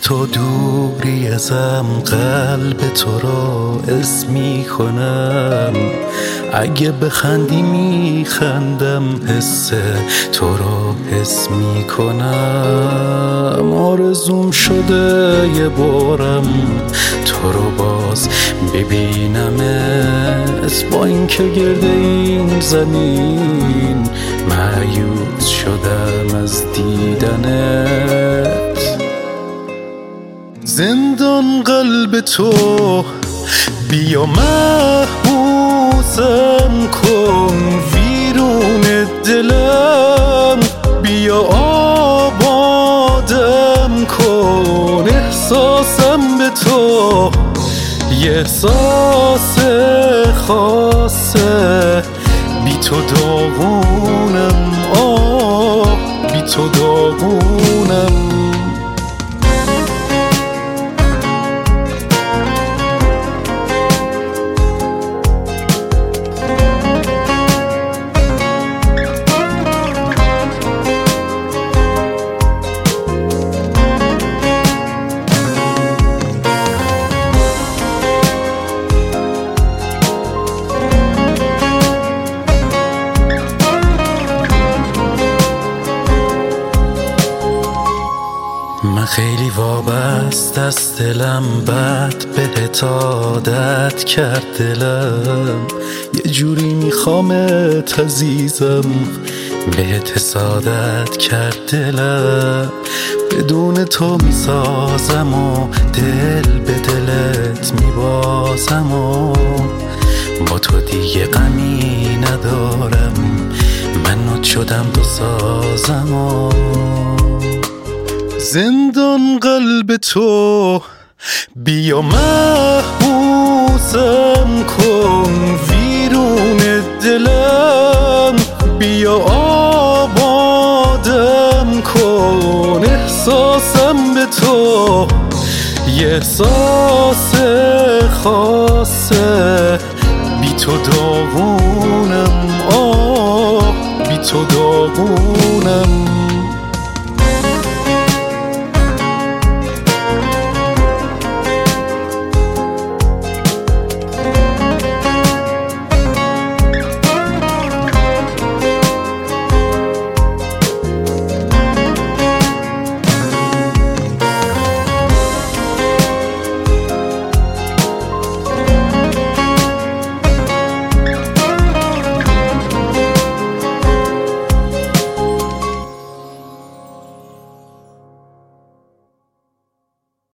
تو دوری ازم قلب تو را اسمی کنم، اگه بخندی میخندم حس تو را حس میکنم. آرزوم شده یه بارم تو رو باز ببینمت، با اینکه گرد این زمین مایوس شدم از دیدنت. زندان قلب تو بیا محبوسم کن، ویرون دلم بیا آبادم کن. احساسم به تو یه احساس خاصه، بی تو داغونم، بی تو داغونم. من خیلی وابسته از دلم، بد بهت عادت کرد دلم، یه جوری میخوامت عزیزم، بهت حسادت کرد دلم. بدون تو میسازم و دل به دلت میبازم و با تو دیگه غمی ندارم، من نوت شدم تو سازم و زندان قلب تو بیا محبوسم کن، ویرون دلم بیا آبادم کن. احساسم به تو یه احساس خاصه، بی تو داغونم، بی تو داغونم.